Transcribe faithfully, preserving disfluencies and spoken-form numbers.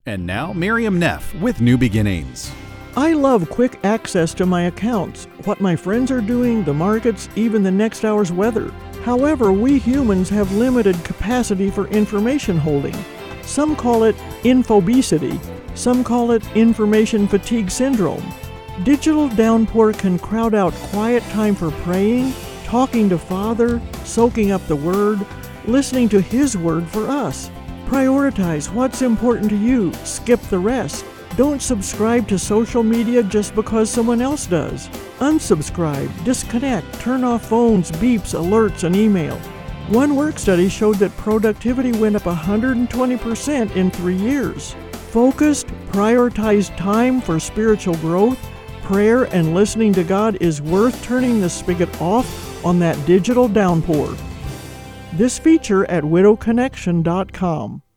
And now, Miriam Neff with New Beginnings. I love quick access to my accounts, what my friends are doing, the markets, even the next hour's weather. However, we humans have limited capacity for information holding. Some call it infobesity. Some call it information fatigue syndrome. Digital downpour can crowd out quiet time for praying, talking to Father, soaking up the Word, listening to His Word for us. Prioritize what's important to you. Skip the rest. Don't subscribe to social media just because someone else does. Unsubscribe, disconnect, turn off phones, beeps, alerts, and email. One work study showed that productivity went up one hundred twenty percent in three years. Focused, prioritized time for spiritual growth, prayer, and listening to God is worth turning the spigot off on that digital downpour. This feature at widow connection dot com.